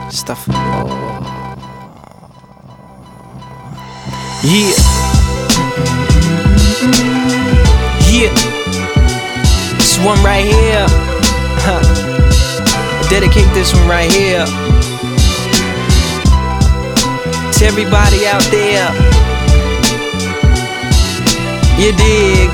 Stuff. Yeah. Yeah. This one right here. Dedicate this one right here to everybody out there. You dig?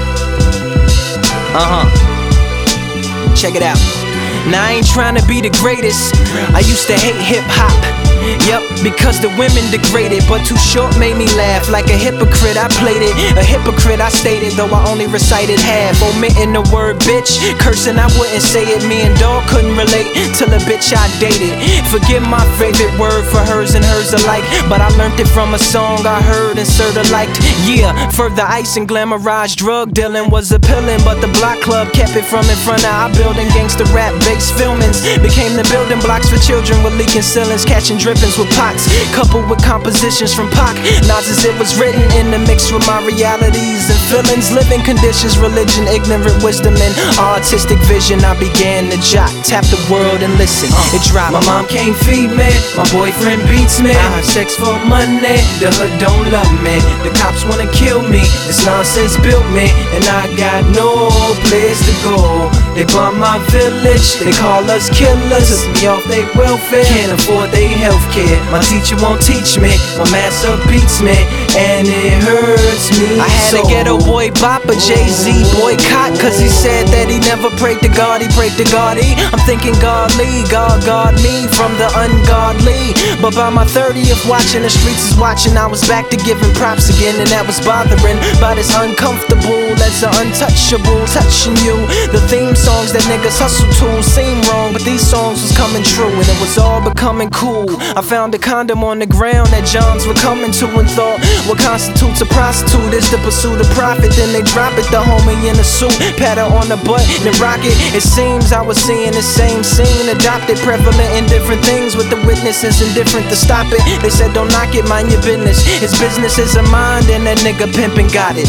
Check it out. Now I ain't trying to be the greatest. I used to hate hip-hop. Yep, because the women degraded, but Too Short made me laugh. Like a hypocrite, I played it. A hypocrite, I stated, though I only recited half. Omitting the word bitch, cursing, I wouldn't say it. Me and Dog couldn't relate till a bitch I dated. Forget my favorite word for hers and hers alike, but I learned it from a song I heard and sorta liked. Yeah, further ice and glamorized drug dealing was appealing, but the block club kept it from in front of our building. Gangsta rap based filmings became the building blocks for children with leaking ceilings, catching drippings with pots, coupled with compositions from Pac. Not as it was written in the mix with my realities and feelings, living conditions, religion, ignorant wisdom, and artistic vision. I began to jot, tap the world and listen. It dropped. My mom can't feed me, my boyfriend beats me. I have sex for money, the hood don't love me. The cops wanna kill me, this nonsense built me, and I got no place to go. They bomb my village, they call us killers. Took me off they welfare, can't afford they healthcare. My teacher won't teach me, my master beats me, and it hurts me. I had a ghetto boy bop, a Jay-Z boycott, cause he said that he never prayed to God, he prayed to Gotti. I'm thinking godly, God guard me from the ungodly. But by my 30th, watching the streets is watching, I was back to giving props again, and that was bothering. But it's uncomfortable as the untouchable touching you. The theme songs that niggas hustle to seem wrong, but these songs was coming true, and it was all becoming cool. I found a condom on the ground that Johns were coming to, and thought what constitutes a prostitute is the pursuit of profit. Then they drop it, the homie in a suit, pat her on the butt and rock it. It seems I was seeing the same scene, adopted, prevalent in different things, with the witnesses indifferent to stop it. They said don't knock it, mind your business. His business is a mind, and that nigga pimpin' got it.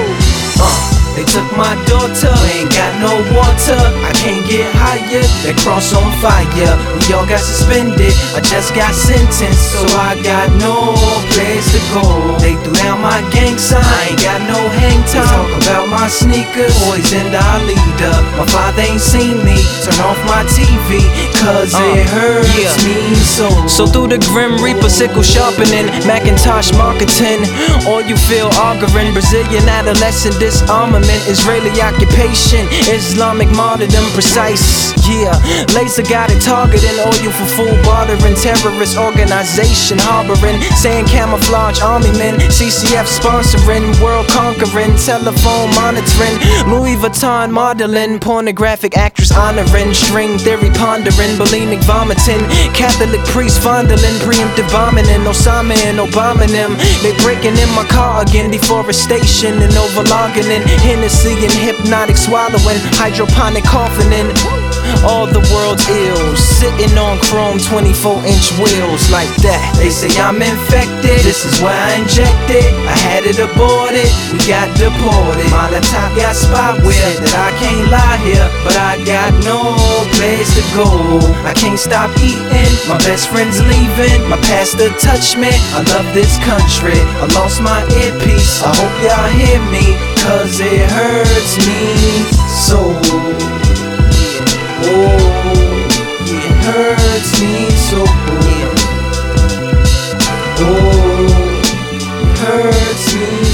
They took my daughter, we ain't got no water. I can't get higher, that cross on fire. We all got suspended, I just got sentenced, so I got no place to go. They threw down my gang sign, I ain't got no hang time. They talk about my sneakers, poisoned our leader. My father ain't seen me, turn off my TV, cause it hurts me so. So through the Grim Reaper, sickle sharpening, Macintosh marketing, all you feel arguing, Brazilian adolescent disarmament, Israeli occupation, Islamic martyrdom precise. Yeah, laser got it targeting all you for food bartering, terrorist organization harboring, saying camouflage army men, CCF sponsoring, world conquering, telephone monitoring, Louis Vuitton modeling, pornographic actress honoring, string theory pondering, bulimic vomiting, Catholic priest fondling, preemptive bombing, and Osama and Obama and them. They breaking in my car again, deforestation and overlogging in Hennessy and hypnotic swallowing, hydroponic coughing in. All the world's ills, sitting on chrome 24-inch wheels like that. They say I'm infected, this is why I injected. I had it aborted, we got deported. My laptop got spyware that I can't lie here, but I got no place to go. I can't stop eating, my best friend's leaving. My pastor touched me, I love this country. I lost my earpiece, I hope y'all hear me, cause it hurts me so. Oh, it hurts me so. Oh, it hurts me.